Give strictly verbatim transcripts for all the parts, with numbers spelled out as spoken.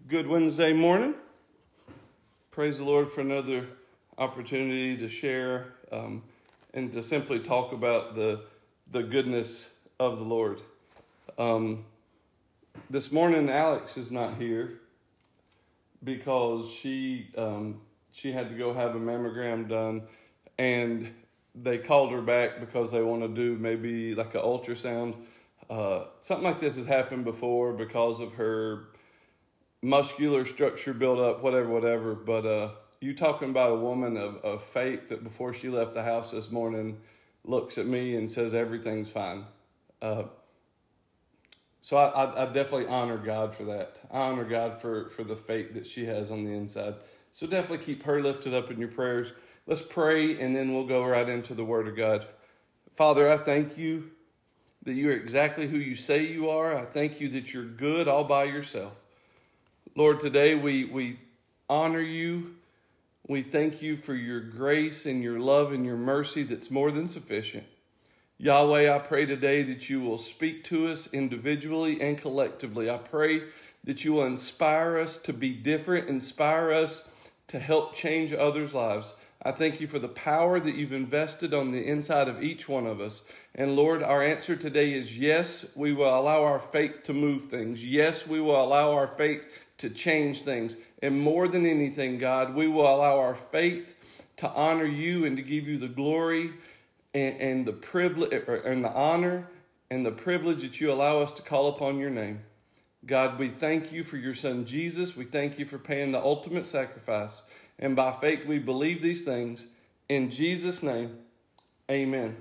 Good Wednesday morning. Praise the Lord for another opportunity to share um, and to simply talk about the the goodness of the Lord. Um, this morning, Alex is not here because she um, she had to go have a mammogram done, and they called her back because they want to do maybe like an ultrasound. Uh, something like this has happened before because of her muscular structure build up, whatever, whatever. But uh, you talking about a woman of, of faith that before she left the house this morning looks at me and says everything's fine. Uh, so I, I, I definitely honor God for that. I honor God for, for the faith that she has on the inside. So definitely keep her lifted up in your prayers. Let's pray, and then we'll go right into the Word of God. Father, I thank you that you're exactly who you say you are. I thank you that you're good all by yourself. Lord, today we, we honor you. We thank you for your grace and your love and your mercy that's more than sufficient. Yahweh, I pray today that you will speak to us individually and collectively. I pray that you will inspire us to be different, inspire us to help change others' lives. I thank you for the power that you've invested on the inside of each one of us. And Lord, our answer today is yes, we will allow our faith to move things. Yes, we will allow our faith to change things. And more than anything, God, we will allow our faith to honor you and to give you the glory and, and the privilege and the honor and the privilege that you allow us to call upon your name. God, we thank you for your son Jesus. We thank you for paying the ultimate sacrifice. And by faith we believe these things. In Jesus' name, amen.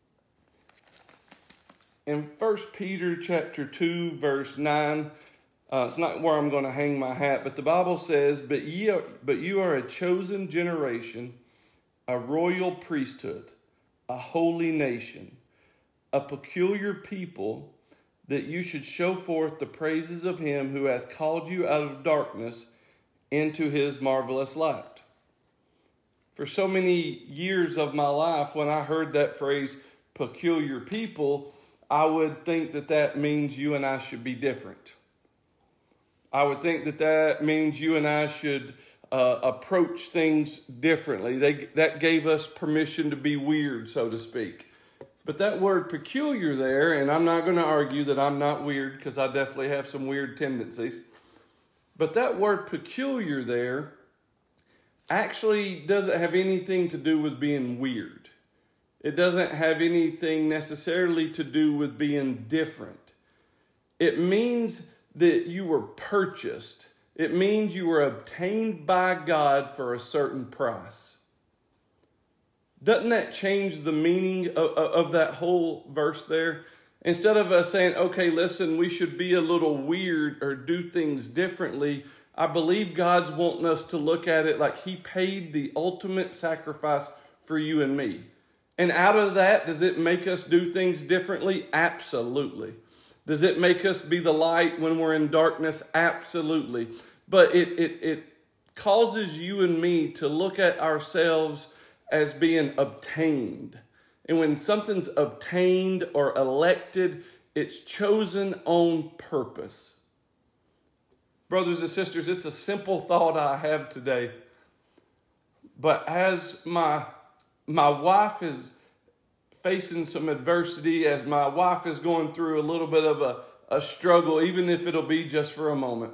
In First Peter chapter two, verse nine, Uh, it's not where I'm going to hang my hat, but the Bible says, but, ye are, but you are a chosen generation, a royal priesthood, a holy nation, a peculiar people, that you should show forth the praises of him who hath called you out of darkness into his marvelous light. For so many years of my life, when I heard that phrase, peculiar people, I would think that that means you and I should be different. I would think that that means you and I should uh, approach things differently. They, that gave us permission to be weird, so to speak. But that word peculiar there, and I'm not going to argue that I'm not weird because I definitely have some weird tendencies. But that word peculiar there actually doesn't have anything to do with being weird. It doesn't have anything necessarily to do with being different. It means that you were purchased. It means you were obtained by God for a certain price. Doesn't that change the meaning of, of that whole verse there? Instead of us saying, okay, listen, we should be a little weird or do things differently, I believe God's wanting us to look at it like he paid the ultimate sacrifice for you and me. And out of that, does it make us do things differently? Absolutely. Does it make us be the light when we're in darkness? Absolutely. But it, it, it causes you and me to look at ourselves as being obtained. And when something's obtained or elected, it's chosen on purpose. Brothers and sisters, it's a simple thought I have today. But as my, my wife is facing some adversity, as my wife is going through a little bit of a, a struggle, even if it'll be just for a moment,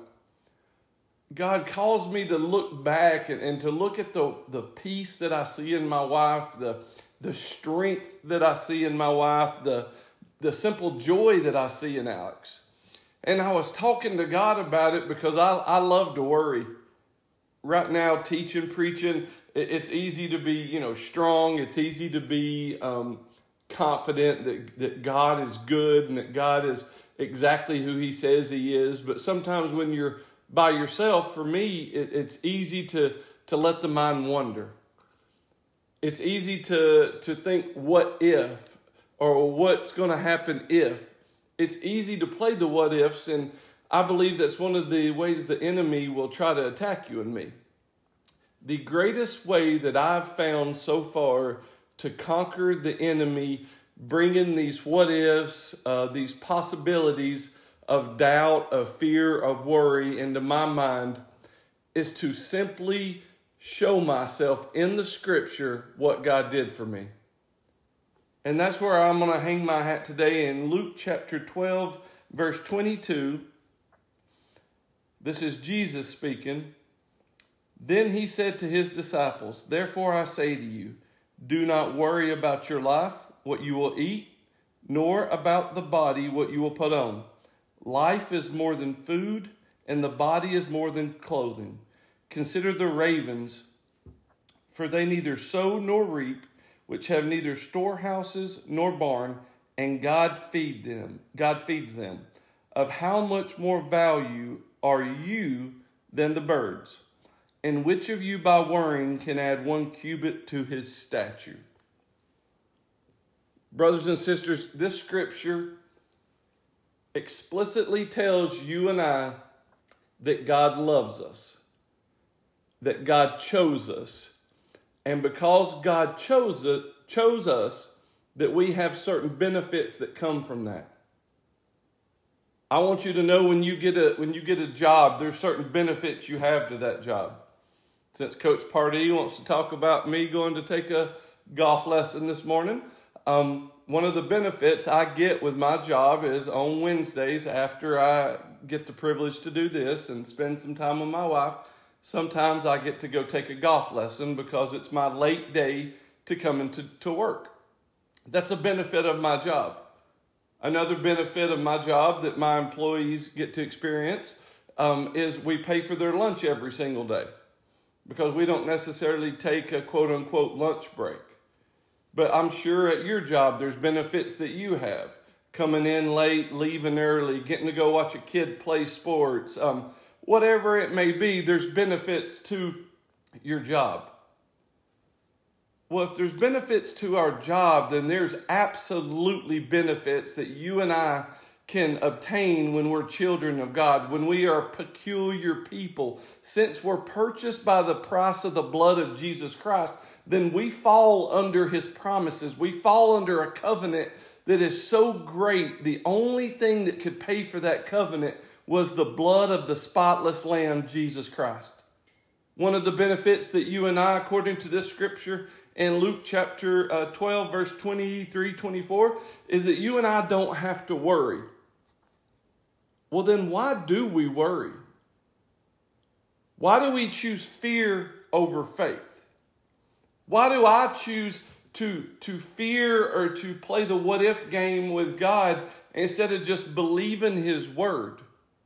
God calls me to look back and, and to look at the, the peace that I see in my wife, the, the strength that I see in my wife, the, the simple joy that I see in Alex. And I was talking to God about it because I, I love to worry. Right now, teaching, preaching, it, it's easy to be, you know, strong. It's easy to be um, confident that, that God is good and that God is exactly who he says he is. But sometimes when you're by yourself, for me, it, it's easy to, to let the mind wander. It's easy to, to think what if or what's going to happen if. It's easy to play the what ifs, and I believe that's one of the ways the enemy will try to attack you and me. The greatest way that I've found so far to conquer the enemy, bringing these what ifs, uh, these possibilities of doubt, of fear, of worry into my mind is to simply show myself in the Scripture what God did for me. And that's where I'm going to hang my hat today in Luke chapter twelve, verse twenty-two. This is Jesus speaking. Then he said to his disciples, "Therefore I say to you, do not worry about your life, what you will eat, nor about the body, what you will put on. Life is more than food, and the body is more than clothing. Consider the ravens, for they neither sow nor reap, which have neither storehouses nor barn, and God feed them. God feeds them. Of how much more value are you than the birds? And which of you by worrying can add one cubit to his stature?" Brothers and sisters, this scripture explicitly tells you and I that God loves us, that God chose us. And because God chose it, chose us, that we have certain benefits that come from that. I want you to know when you get a when you get a job, there's certain benefits you have to that job. Since Coach Pardee wants to talk about me going to take a golf lesson this morning, um, one of the benefits I get with my job is on Wednesdays after I get the privilege to do this and spend some time with my wife, sometimes I get to go take a golf lesson because it's my late day to come into to work. That's a benefit of my job. Another benefit of my job that my employees get to experience um, is we pay for their lunch every single day because we don't necessarily take a quote-unquote lunch break. But I'm sure at your job there's benefits that you have. Coming in late, leaving early, getting to go watch a kid play sports, um, whatever it may be, there's benefits to your job. Well, if there's benefits to our job, then there's absolutely benefits that you and I can obtain when we're children of God, when we are peculiar people. Since we're purchased by the price of the blood of Jesus Christ, then we fall under his promises. We fall under a covenant that is so great. The only thing that could pay for that covenant was the blood of the spotless Lamb, Jesus Christ. One of the benefits that you and I, according to this scripture in Luke chapter uh, twelve, verse twenty-three, twenty-four, is that you and I don't have to worry. Well, then why do we worry? Why do we choose fear over faith? Why do I choose to, to fear or to play the what-if game with God instead of just believing his word?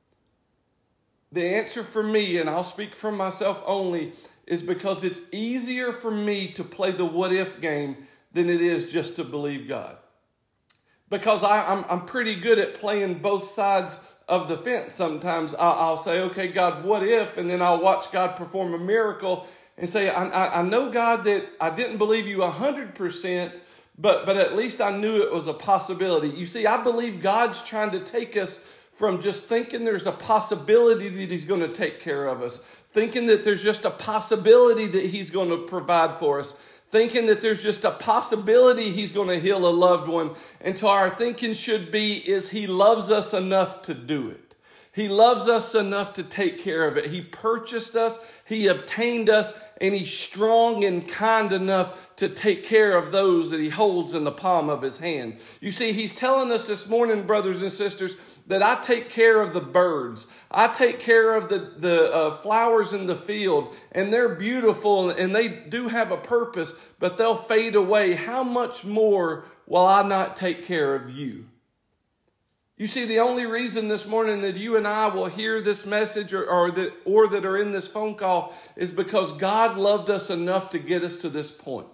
The answer for me, and I'll speak for myself only, is because it's easier for me to play the what-if game than it is just to believe God. Because I, I'm, I'm pretty good at playing both sides of the fence. Sometimes I'll, I'll say, okay, God, what if? And then I'll watch God perform a miracle and say, I, I, I know, God, that I didn't believe you one hundred percent, but, but at least I knew it was a possibility. You see, I believe God's trying to take us from just thinking there's a possibility that he's going to take care of us, thinking that there's just a possibility that he's going to provide for us, thinking that there's just a possibility he's going to heal a loved one, until our thinking should be is he loves us enough to do it. He loves us enough to take care of it. He purchased us, he obtained us, and he's strong and kind enough to take care of those that he holds in the palm of his hand. You see, he's telling us this morning, brothers and sisters, that I take care of the birds. I take care of the, the uh, flowers in the field, and they're beautiful, and they do have a purpose, but they'll fade away. How much more will I not take care of you? You see, the only reason this morning that you and I will hear this message or, or, that, or that are in this phone call is because God loved us enough to get us to this point.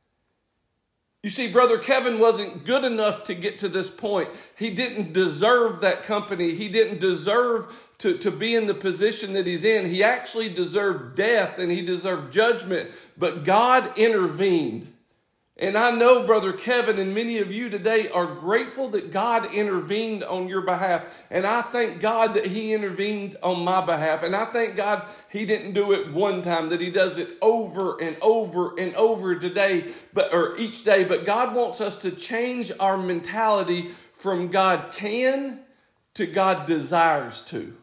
You see, Brother Kevin wasn't good enough to get to this point. He didn't deserve that company. He didn't deserve to, to be in the position that he's in. He actually deserved death and he deserved judgment, but God intervened. And I know, Brother Kevin, and many of you today are grateful that God intervened on your behalf. And I thank God that he intervened on my behalf. And I thank God he didn't do it one time, that he does it over and over and over today, but or each day. But God wants us to change our mentality from God can to God desires to.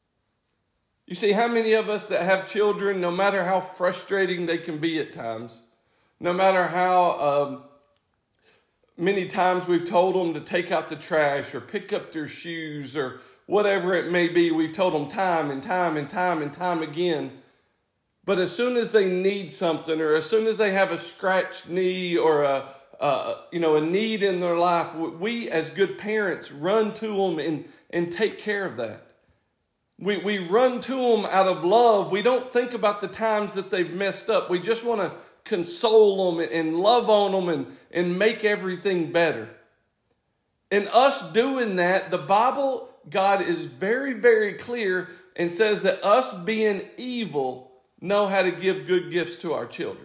You see, how many of us that have children, no matter how frustrating they can be at times, no matter how um, many times we've told them to take out the trash or pick up their shoes or whatever it may be, we've told them time and time and time and time again. But as soon as they need something, or as soon as they have a scratched knee or a, a you know a need in their life, we as good parents run to them and, and take care of that. We we run to them out of love. We don't think about the times that they've messed up. We just want to console them and love on them and, and make everything better. In us doing that, the Bible, God is very, very clear and says that us being evil know how to give good gifts to our children.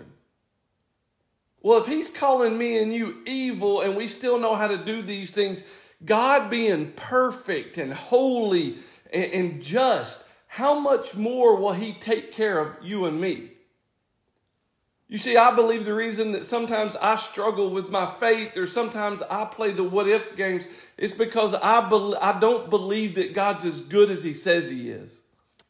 Well, if he's calling me and you evil and we still know how to do these things, God being perfect and holy and, and just, how much more will he take care of you and me? You see, I believe the reason that sometimes I struggle with my faith or sometimes I play the what if games is because I, be- I don't believe that God's as good as he says he is.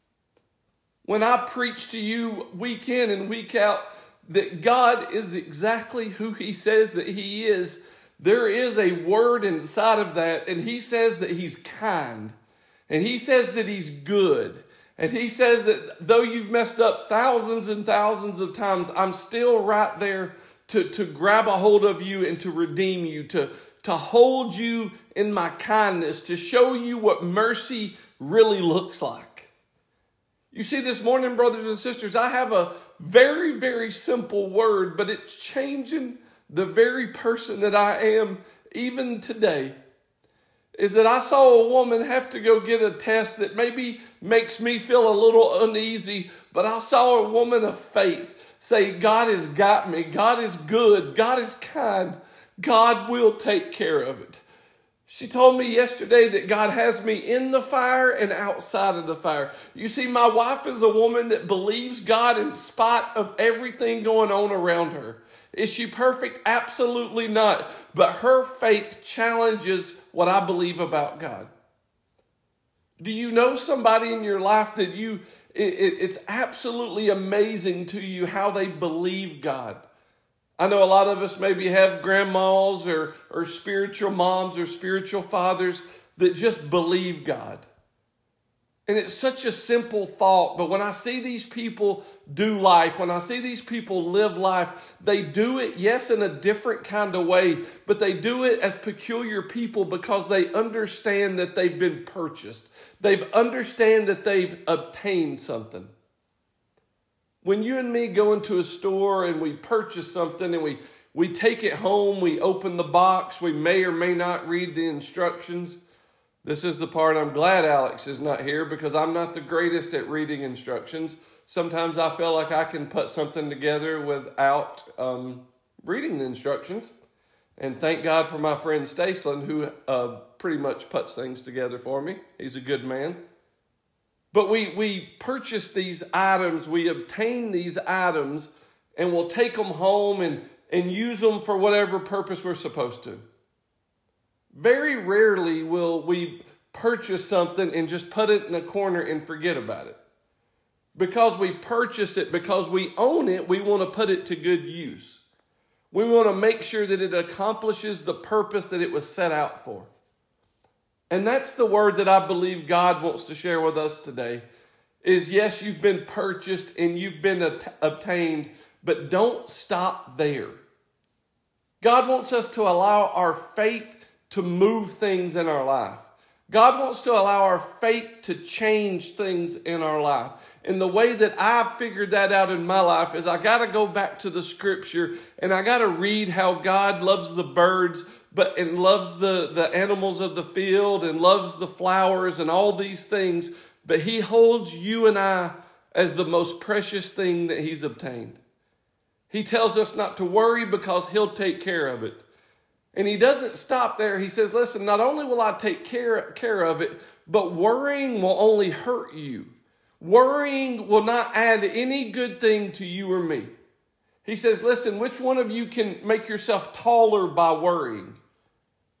When I preach to you week in and week out that God is exactly who he says that he is, there is a word inside of that, and he says that he's kind, and he says that he's good, and he says that though you've messed up thousands and thousands of times, I'm still right there to, to grab a hold of you and to redeem you, to, to hold you in my kindness, to show you what mercy really looks like. You see, this morning, brothers and sisters, I have a very, very simple word, but it's changing the very person that I am even today. Is that I saw a woman have to go get a test that maybe makes me feel a little uneasy, but I saw a woman of faith say, God has got me. God is good. God is kind. God will take care of it. She told me yesterday that God has me in the fire and outside of the fire. You see, my wife is a woman that believes God in spite of everything going on around her. Is she perfect? Absolutely not. But her faith challenges what I believe about God. Do you know somebody in your life that you, it, it, it's absolutely amazing to you how they believe God? I know a lot of us maybe have grandmas or, or spiritual moms or spiritual fathers that just believe God. And it's such a simple thought, but when I see these people do life, when I see these people live life, they do it, yes, in a different kind of way, but they do it as peculiar people because they understand that they've been purchased. They understand that they've obtained something. When you and me go into a store and we purchase something and we, we take it home, we open the box, we may or may not read the instructions. This is the part I'm glad Alex is not here because I'm not the greatest at reading instructions. Sometimes I feel like I can put something together without um, reading the instructions. And thank God for my friend Staceland who uh, pretty much puts things together for me. He's a good man. But we, we purchase these items, we obtain these items, and we'll take them home and, and use them for whatever purpose we're supposed to. Very rarely will we purchase something and just put it in a corner and forget about it. Because we purchase it, because we own it, we want to put it to good use. We want to make sure that it accomplishes the purpose that it was set out for. And that's the word that I believe God wants to share with us today. Is yes, you've been purchased and you've been at- obtained, but don't stop there. God wants us to allow our faith to move things in our life. God wants to allow our faith to change things in our life. And the way that I've figured that out in my life is I got to go back to the scripture and I got to read how God loves the birds but and loves the, the animals of the field and loves the flowers and all these things. But he holds you and I as the most precious thing that he's obtained. He tells us not to worry because he'll take care of it. And he doesn't stop there. He says, listen, not only will I take care, care of it, but worrying will only hurt you. Worrying will not add any good thing to you or me. He says, listen, which one of you can make yourself taller by worrying?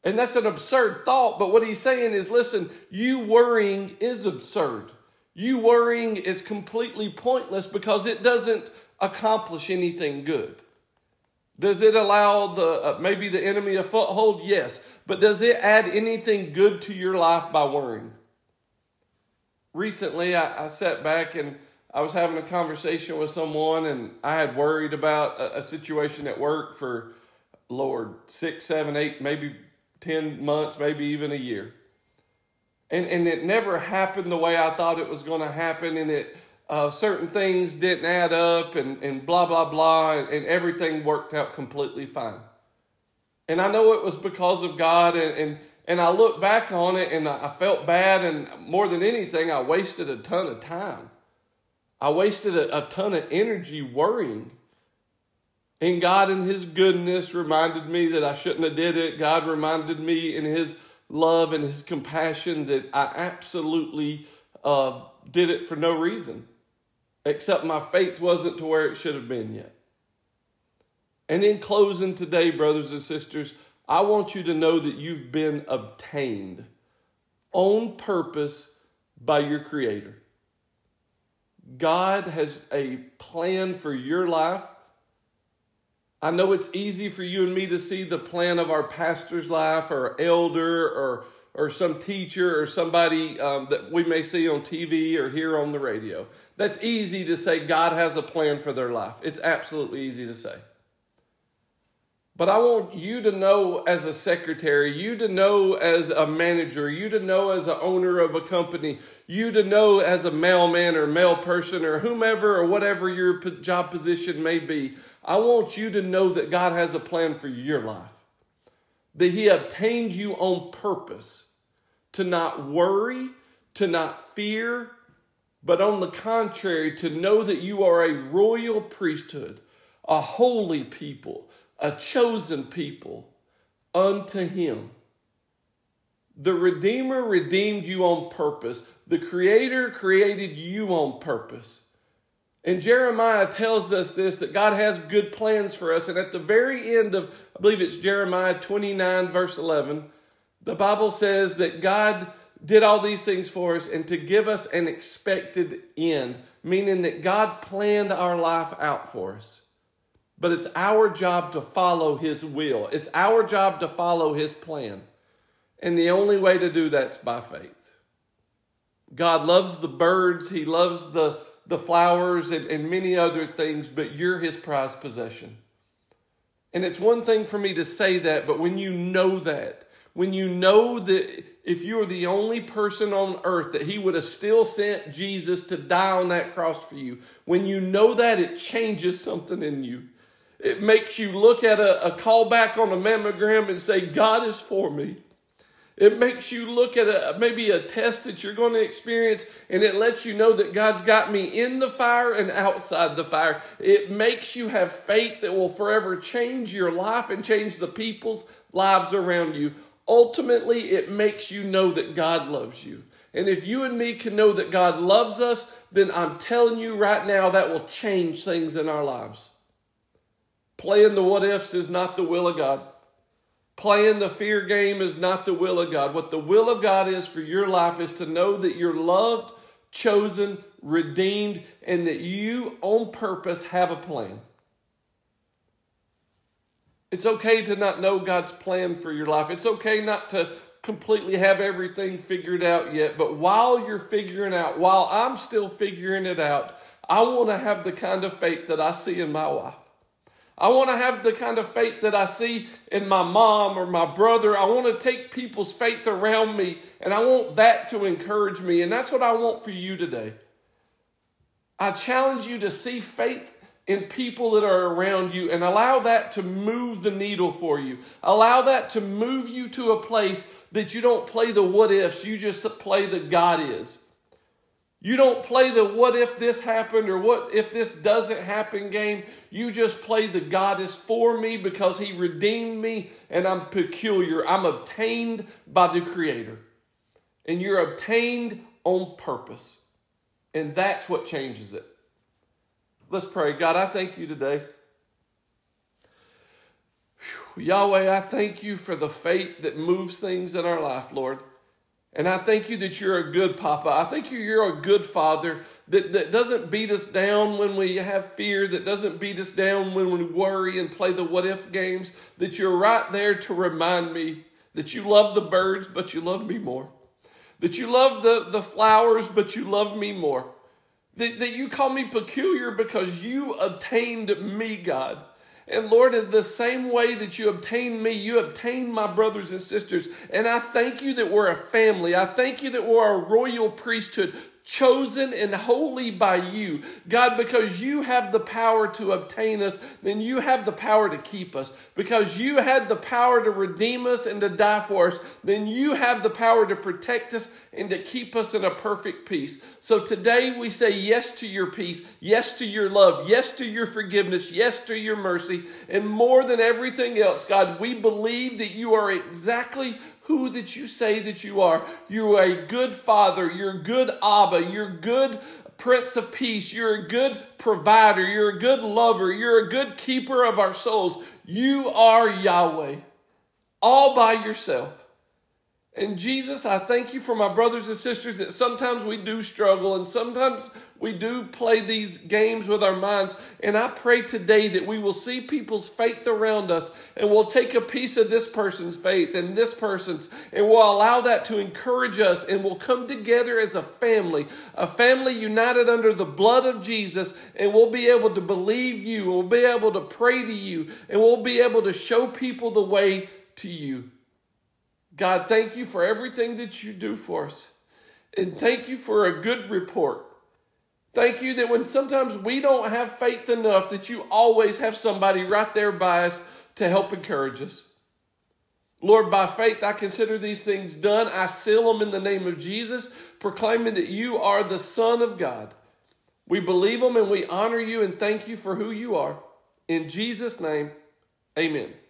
And that's an absurd thought, but what he's saying is, listen, you worrying is absurd. You worrying is completely pointless because it doesn't accomplish anything good. Does it allow the uh, maybe the enemy a foothold? Yes. But does it add anything good to your life by worrying? Recently, I, I sat back and I was having a conversation with someone, and I had worried about a, a situation at work for, Lord, six, seven, eight, maybe ten months, maybe even a year. And and it never happened the way I thought it was going to happen, and it uh, certain things didn't add up, and, and blah, blah, blah, and, and everything worked out completely fine. And I know it was because of God, and, and, and I look back on it, and I felt bad, and more than anything, I wasted a ton of time. I wasted a, a ton of energy worrying. And God in his goodness reminded me that I shouldn't have did it. God reminded me in his love and his compassion that I absolutely uh, did it for no reason, except my faith wasn't to where it should have been yet. And in closing today, brothers and sisters, I want you to know that you've been obtained on purpose by your Creator. God has a plan for your life. I know it's easy for you and me to see the plan of our pastor's life or elder or or some teacher or somebody um, that we may see on T V or hear on the radio. That's easy to say God has a plan for their life. It's absolutely easy to say. But I want you to know as a secretary, you to know as a manager, you to know as an owner of a company, you to know as a mailman or mail person or whomever or whatever your job position may be. I want you to know that God has a plan for your life. That he obtained you on purpose to not worry, to not fear, but on the contrary, to know that you are a royal priesthood, a holy people, a chosen people unto him. The Redeemer redeemed you on purpose. The Creator created you on purpose. And Jeremiah tells us this, that God has good plans for us. And at the very end of, I believe it's Jeremiah twenty-nine, verse eleven, the Bible says that God did all these things for us and to give us an expected end, meaning that God planned our life out for us. But it's our job to follow his will. It's our job to follow his plan. And the only way to do that's by faith. God loves the birds. He loves the, the flowers and, and many other things, but you're his prized possession. And it's one thing for me to say that, but when you know that, when you know that if you are the only person on earth that he would have still sent Jesus to die on that cross for you, when you know that, it changes something in you. It makes you look at a, a callback on a mammogram and say, God is for me. It makes you look at a, maybe a test that you're going to experience, and it lets you know that God's got me in the fire and outside the fire. It makes you have faith that will forever change your life and change the people's lives around you. Ultimately, it makes you know that God loves you. And if you and me can know that God loves us, then I'm telling you right now that will change things in our lives. Playing the what ifs is not the will of God. Playing the fear game is not the will of God. What the will of God is for your life is to know that you're loved, chosen, redeemed, and that you on purpose have a plan. It's okay to not know God's plan for your life. It's okay not to completely have everything figured out yet. But while you're figuring out, while I'm still figuring it out, I want to have the kind of faith that I see in my wife. I want to have the kind of faith that I see in my mom or my brother. I want to take people's faith around me, and I want that to encourage me. And that's what I want for you today. I challenge you to see faith in people that are around you and allow that to move the needle for you. Allow that to move you to a place that you don't play the what ifs, you just play the God is. You don't play the what if this happened or what if this doesn't happen game. You just play the God is for me because he redeemed me and I'm peculiar. I'm obtained by the Creator. And you're obtained on purpose. And that's what changes it. Let's pray. God, I thank you today. Yahweh, I thank you for the faith that moves things in our life, Lord. And I thank you that you're a good papa. I thank you you're a good father that, that doesn't beat us down when we have fear, that doesn't beat us down when we worry and play the what-if games, that you're right there to remind me that you love the birds, but you love me more. That you love the, the flowers, but you love me more. That, that you call me peculiar because you obtained me, God. And Lord, in the same way that you obtained me, you obtained my brothers and sisters. And I thank you that we're a family. I thank you that we're a royal priesthood, chosen and holy by you. God, because you have the power to obtain us, then you have the power to keep us. Because you had the power to redeem us and to die for us, then you have the power to protect us and to keep us in a perfect peace. So today we say yes to your peace, yes to your love, yes to your forgiveness, yes to your mercy. And more than everything else, God, we believe that you are exactly who that you say that you are. You're a good father. You're a good Abba. You're a good Prince of Peace. You're a good provider. You're a good lover. You're a good keeper of our souls. You are Yahweh, all by yourself. And Jesus, I thank you for my brothers and sisters that sometimes we do struggle and sometimes we do play these games with our minds. And I pray today that we will see people's faith around us and we'll take a piece of this person's faith and this person's and we'll allow that to encourage us and we'll come together as a family, a family united under the blood of Jesus, and we'll be able to believe you, we'll be able to pray to you, and we'll be able to show people the way to you. God, thank you for everything that you do for us. And thank you for a good report. Thank you that when sometimes we don't have faith enough, that you always have somebody right there by us to help encourage us. Lord, by faith, I consider these things done. I seal them in the name of Jesus, proclaiming that you are the Son of God. We believe them and we honor you and thank you for who you are. In Jesus' name, amen.